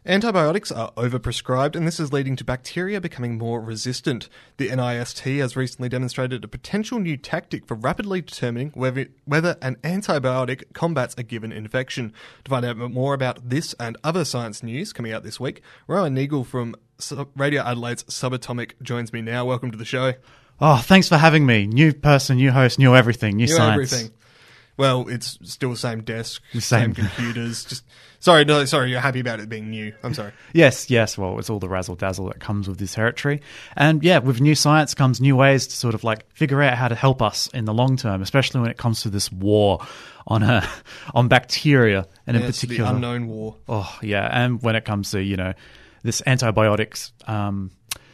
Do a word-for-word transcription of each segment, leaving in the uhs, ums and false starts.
Antibiotics are overprescribed, and this is leading to bacteria becoming more resistant. The NIST has recently demonstrated a potential new tactic for rapidly determining whether, whether an antibiotic combats a given infection. To find out more about this and other science news coming out this week, Rowan Neagle from Radio Adelaide's Subatomic joins me now. Welcome to the show. Oh, thanks for having me. New person, new host, new everything, new, new science. Everything. Well, it's still the same desk, the same, same computers. Just sorry, no, sorry. You're happy about it being new. I'm sorry. Yes, yes. Well, it's all the razzle dazzle that comes with this territory, and yeah, with new science comes new ways to sort of like figure out how to help us in the long term, especially when it comes to this war on uh, on bacteria, and yeah, in particular, the unknown war. Oh, yeah, and when it comes to you know this antibiotics. Um,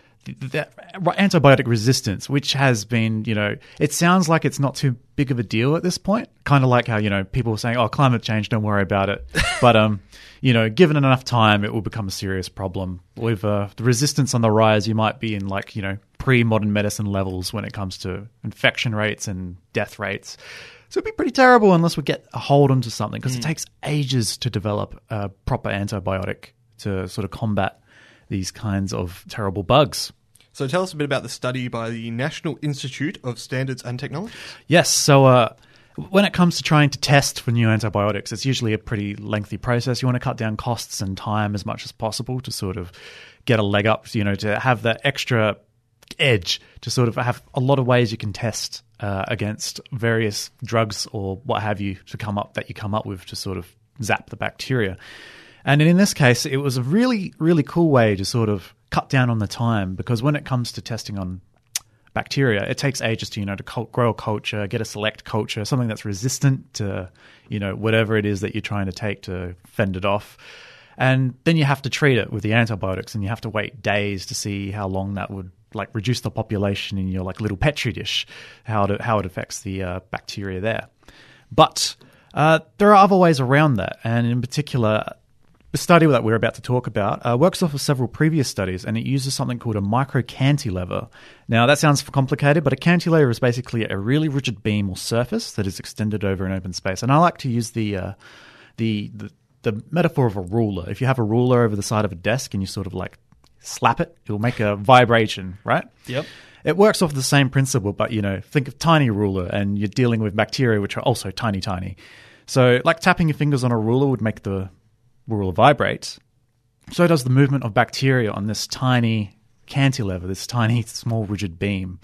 The antibiotic resistance, which has been, you know, it sounds like it's not too big of a deal at this point. Kind of like how, you know, people are saying, oh, climate change, don't worry about it. But, um, you know, given enough time, it will become a serious problem. With uh, the resistance on the rise, you might be in like, you know, pre-modern medicine levels when it comes to infection rates and death rates. So it'd be pretty terrible unless we get a hold onto something, because mm. it takes ages to develop a proper antibiotic to sort of combat these kinds of terrible bugs. So tell us a bit about the study by the National Institute of Standards and Technology. Yes, so uh, when it comes to trying to test for new antibiotics, it's usually a pretty lengthy process. You want to cut down costs and time as much as possible to sort of get a leg up, you know, to have that extra edge, to sort of have a lot of ways you can test uh, against various drugs or what have you to come up that you come up with to sort of zap the bacteria. And in this case, it was a really, really cool way to sort of cut down on the time, because when it comes to testing on bacteria, it takes ages to, you know, to cult- grow a culture, get a select culture, something that's resistant to, you know, whatever it is that you're trying to take to fend it off. And then you have to treat it with the antibiotics, and you have to wait days to see how long that would like reduce the population in your like little petri dish, how it, how it affects the uh, bacteria there. But uh, there are other ways around that, and in particular, the study that we're about to talk about uh, works off of several previous studies, and it uses something called a microcantilever. Now, that sounds complicated, but a cantilever is basically a really rigid beam or surface that is extended over an open space. And I like to use the, uh, the the the metaphor of a ruler. If you have a ruler over the side of a desk and you sort of like slap it, it'll make a vibration, right? Yep. It works off the same principle, but, you know, think of tiny ruler, and you're dealing with bacteria, which are also tiny, tiny. So like tapping your fingers on a ruler would make the ruler vibrates. So does the movement of bacteria on this tiny cantilever, this tiny, small, rigid beam.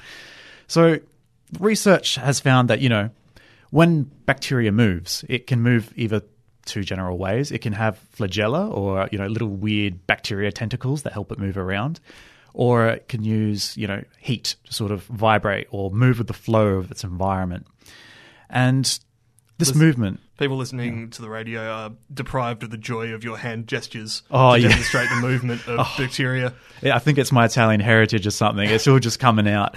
So research has found that, you know, when bacteria moves, it can move either two general ways. It can have flagella, or, you know, little weird bacteria tentacles that help it move around. Or it can use, you know, heat to sort of vibrate or move with the flow of its environment. And this Listen, movement... People listening yeah. to the radio are deprived of the joy of your hand gestures oh, to yeah. demonstrate the movement of oh, bacteria. Yeah, I think it's my Italian heritage or something. It's all just coming out.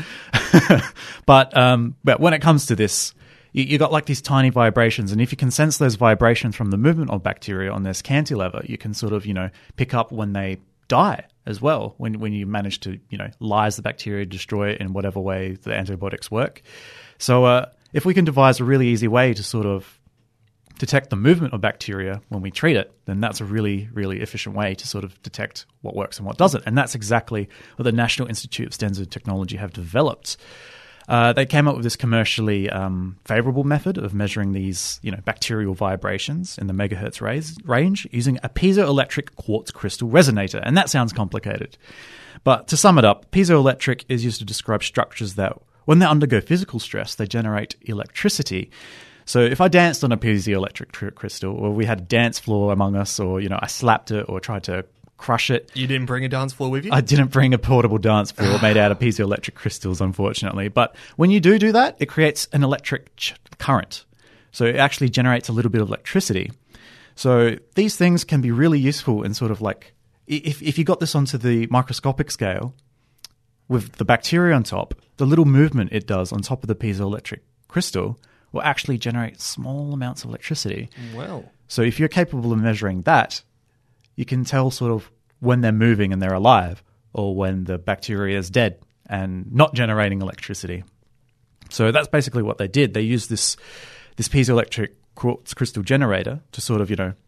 but um, but when it comes to this, you, you got like these tiny vibrations, and if you can sense those vibrations from the movement of bacteria on this cantilever, you can sort of, you know, pick up when they die as well, when when you manage to, you know, lyse the bacteria, destroy it in whatever way the antibiotics work. So uh, if we can devise a really easy way to sort of detect the movement of bacteria when we treat it, then that's a really, really efficient way to sort of detect what works and what doesn't. And that's exactly what the National Institute of Standards and Technology have developed. Uh, they came up with this commercially um, favorable method of measuring these, you know, bacterial vibrations in the megahertz raise, range using a piezoelectric quartz crystal resonator. And that sounds complicated. But to sum it up, piezoelectric is used to describe structures that, when they undergo physical stress, they generate electricity. So if I danced on a piezoelectric crystal, or we had a dance floor among us, or, you know, I slapped it or tried to crush it. You didn't bring a dance floor with you? I didn't bring a portable dance floor made out of piezoelectric crystals, unfortunately. But when you do do that, it creates an electric ch- current. So it actually generates a little bit of electricity. So these things can be really useful in sort of like, if, if you got this onto the microscopic scale with the bacteria on top, the little movement it does on top of the piezoelectric crystal will actually generate small amounts of electricity. Well, so if you're capable of measuring that, you can tell sort of when they're moving and they're alive, or when the bacteria is dead and not generating electricity. So that's basically what they did. They used this this piezoelectric quartz crystal generator to sort of, you know,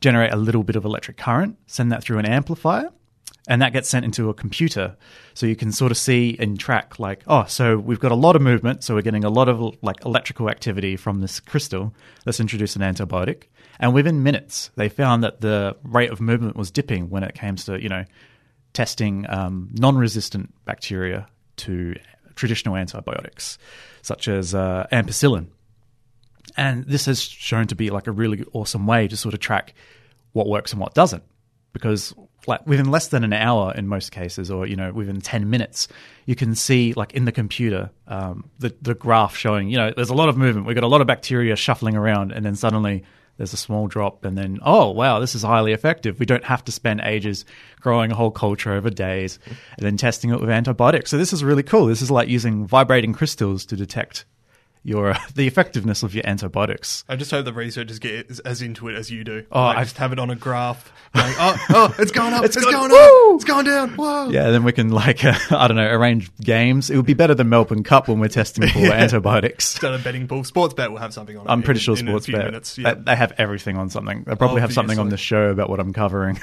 generate a little bit of electric current, send that through an amplifier, and that gets sent into a computer. So you can sort of see and track like, oh, so we've got a lot of movement, so we're getting a lot of like electrical activity from this crystal. Let's introduce an antibiotic. And within minutes, they found that the rate of movement was dipping when it came to, you know, testing um, non-resistant bacteria to traditional antibiotics, such as uh, ampicillin. And this has shown to be like a really awesome way to sort of track what works and what doesn't. Because like within less than an hour in most cases, or, you know, within ten minutes, you can see like in the computer, um, the, the graph showing, you know, there's a lot of movement. We've got a lot of bacteria shuffling around, and then suddenly there's a small drop, and then, oh, wow, this is highly effective. We don't have to spend ages growing a whole culture over days and then testing it with antibiotics. So this is really cool. This is like using vibrating crystals to detect your the effectiveness of your antibiotics. I just hope the researchers get as, as into it as you do. Oh, I I just have it on a graph. Going, oh, oh, it's going up, it's, It's going gone- up, woo! it's going down. Whoa. Yeah, then we can like, uh, I don't know, arrange games. It would be better than Melbourne Cup when we're testing for antibiotics. Instead of betting pool, Sportsbet will have something on it. I'm pretty in, sure in a few Sportsbet, minutes. Yeah. they, they have everything on something. They probably have something on Obviously. the show about what I'm covering.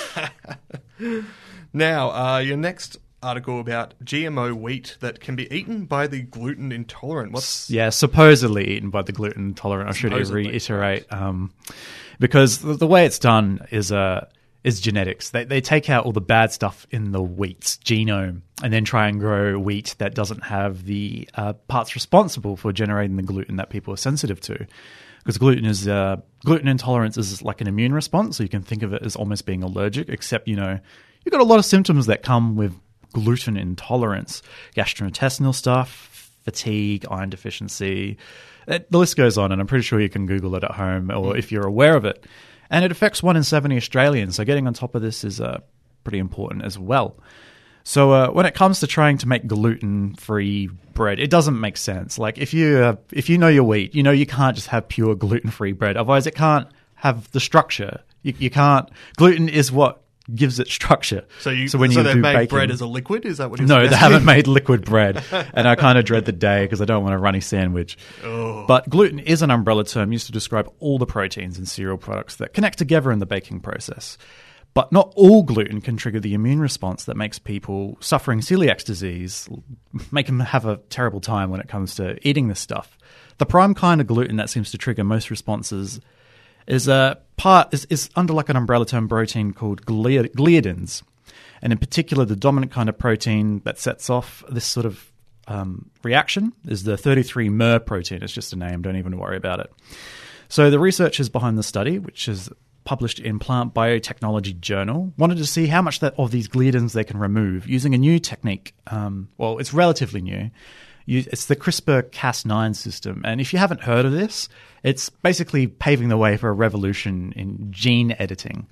Now, uh, your next article about G M O wheat that can be eaten by the gluten intolerant. What's Yeah, supposedly eaten by the gluten intolerant. I should Supposedly, reiterate, um, because the, the way it's done is uh, is genetics. They they take out all the bad stuff in the wheat's genome and then try and grow wheat that doesn't have the uh, parts responsible for generating the gluten that people are sensitive to. Because gluten is uh, gluten intolerance is like an immune response, so you can think of it as almost being allergic. Except, you know, you've got a lot of symptoms that come with gluten intolerance, gastrointestinal stuff, fatigue, iron deficiency. It, the list goes on, and I'm pretty sure you can Google it at home or if you're aware of it. And it affects one in seventy Australians, so getting on top of this is uh, pretty important as well. So uh, when it comes to trying to make gluten-free bread, it doesn't make sense. Like if you uh, if you know your wheat, you know you can't just have pure gluten-free bread. Otherwise, it can't have the structure. You, you can't. Gluten is what gives it structure. so you? so when so you they've do made baking, bread as a liquid. Is that what? You're no, they suggesting? haven't made liquid bread, and I kind of dread the day because I don't want a runny sandwich. Oh. But gluten is an umbrella term used to describe all the proteins in cereal products that connect together in the baking process. But not all gluten can trigger the immune response that makes people suffering celiac disease, make them have a terrible time when it comes to eating this stuff. The prime kind of gluten that seems to trigger most responses is a part is, is under like an umbrella term protein called gliad- gliadins, and in particular, the dominant kind of protein that sets off this sort of um, reaction is the thirty-three mer protein. It's just a name; don't even worry about it. So the researchers behind the study, which is published in Plant Biotechnology Journal, wanted to see how much that, of these gliadins they can remove using a new technique. Um, well, it's relatively new. You, it's the CRISPR Cas nine system. And if you haven't heard of this, it's basically paving the way for a revolution in gene editing.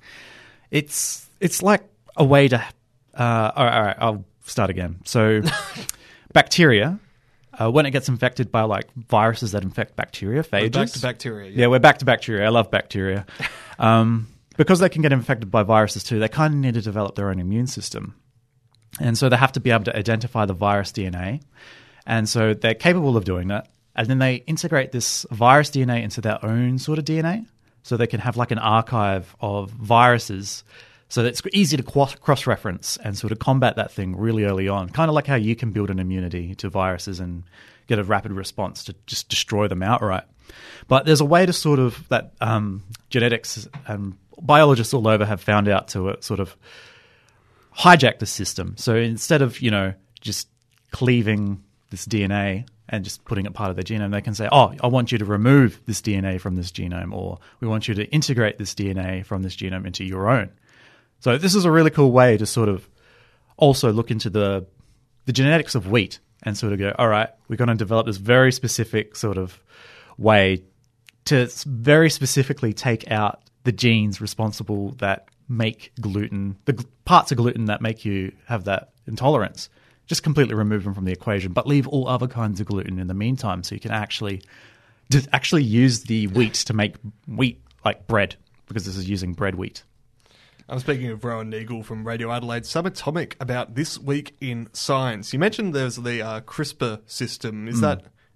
It's it's like a way to... Uh, all right, all right, I'll start again. So bacteria... Uh, when it gets infected by like viruses that infect bacteria, phages. We're back to bacteria. Yeah. we're back to bacteria. I love bacteria. Um, because they can get infected by viruses too, they kind of need to develop their own immune system. And so they have to be able to identify the virus D N A. And so they're capable of doing that. And then they integrate this virus D N A into their own sort of D N A. So they can have like an archive of viruses so that it's easy to cross-reference and sort of combat that thing really early on. Kind of like how you can build an immunity to viruses and get a rapid response to just destroy them outright. But there's a way to sort of, that um, genetics and biologists all over have found out to uh, sort of hijack the system. So instead of, you know, just cleaving this D N A and just putting it part of their genome, they can say, oh, I want you to remove this D N A from this genome, or we want you to integrate this D N A from this genome into your own. So this is a really cool way to sort of also look into the the genetics of wheat and sort of go, all right, we're going to develop this very specific sort of way to very specifically take out the genes responsible that make gluten, the gl- parts of gluten that make you have that intolerance. Just completely remove them from the equation, but leave all other kinds of gluten in the meantime, so you can actually just actually use the wheat to make wheat like bread, because this is using bread wheat. I'm speaking of Rowan Neagle from Radio Adelaide Subatomic about this week in science. You mentioned there's the uh, CRISPR system. Is Mm. that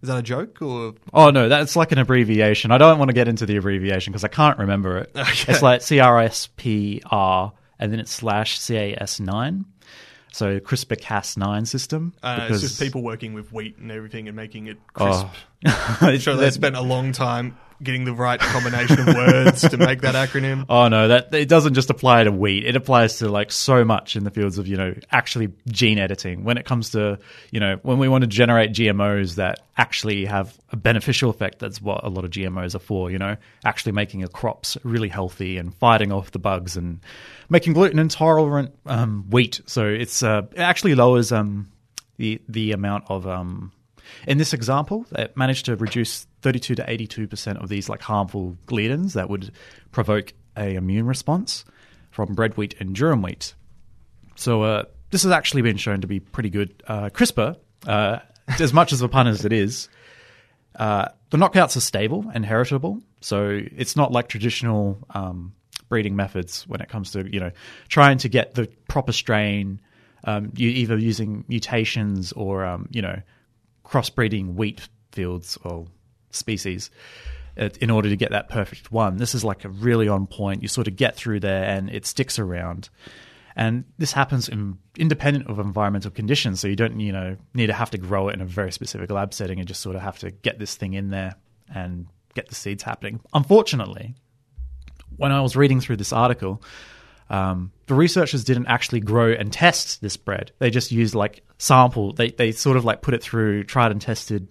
Is that a joke or? Oh no, that's like an abbreviation. I don't want to get into the abbreviation because I can't remember it. Okay. It's like C R S P R and then it's slash C A S nine. So CRISPR Cas nine system. Uh, because, it's just people working with wheat and everything and making it crisp. Oh. I'm sure they spent a long time getting the right combination of words to make that acronym. Oh no, that it doesn't just apply to wheat. It applies to like so much in the fields of, you know, actually gene editing. When it comes to, you know, when we want to generate G M Os that actually have a beneficial effect, that's what a lot of G M Os are for, you know, actually making your crops really healthy and fighting off the bugs and making gluten intolerant um, wheat. So it's uh, it actually lowers um, the the amount of um, in this example, it managed to reduce thirty-two to eighty-two percent of these like harmful gliadins that would provoke a immune response from bread wheat and durum wheat. So uh, this has actually been shown to be pretty good. Uh, CRISPR, uh, as much as a pun as it is, uh, the knockouts are stable and heritable. So it's not like traditional um, breeding methods when it comes to, you know, trying to get the proper strain, um, you either using mutations or, um, you know, crossbreeding wheat fields or species in order to get that perfect one. This is like a really on point. You sort of get through there and it sticks around. And this happens in, independent of environmental conditions. So you don't, you know, need to have to grow it in a very specific lab setting and just sort of have to get this thing in there and get the seeds happening. Unfortunately, when I was reading through this article, Um, the researchers didn't actually grow and test this bread. They just used like sample. They they sort of like put it through tried and tested,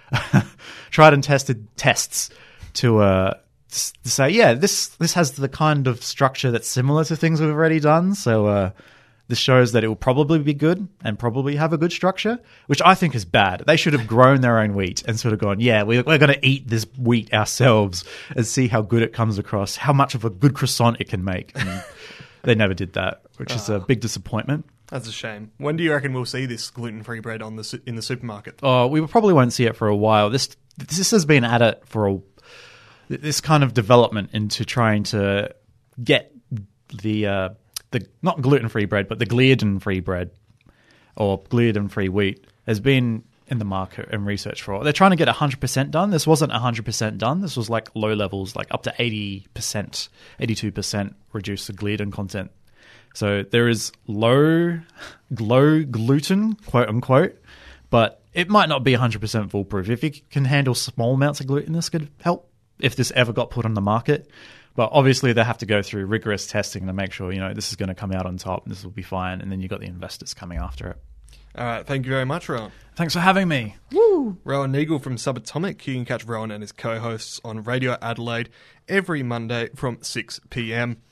tried and tested tests to uh to say, yeah, this this has the kind of structure that's similar to things we've already done. So uh, this shows that it will probably be good and probably have a good structure, which I think is bad. They should have grown their own wheat and sort of gone, yeah, we're, we're going to eat this wheat ourselves and see how good it comes across, how much of a good croissant it can make. And they never did that, which is a big disappointment. That's a shame. When do you reckon we'll see this gluten-free bread on the su- in the supermarket? Oh, we probably won't see it for a while. This this has been at it for a, this kind of development into trying to get the uh, the not gluten-free bread, but the gliadin-free bread or gliadin-free wheat has been in the market and research for. They're trying to get one hundred percent done. This wasn't one hundred percent done. This was like low levels, like up to eighty percent, eighty-two percent reduce the gliadin content. So there is low, low gluten, quote unquote, but it might not be one hundred percent foolproof. If you can handle small amounts of gluten, this could help if this ever got put on the market. But obviously they have to go through rigorous testing to make sure, you know, this is going to come out on top and this will be fine. And then you've got the investors coming after it. All right, thank you very much, Rowan. Thanks for having me. Woo! Rowan Neagle from Subatomic. You can catch Rowan and his co-hosts on Radio Adelaide every Monday from six p.m.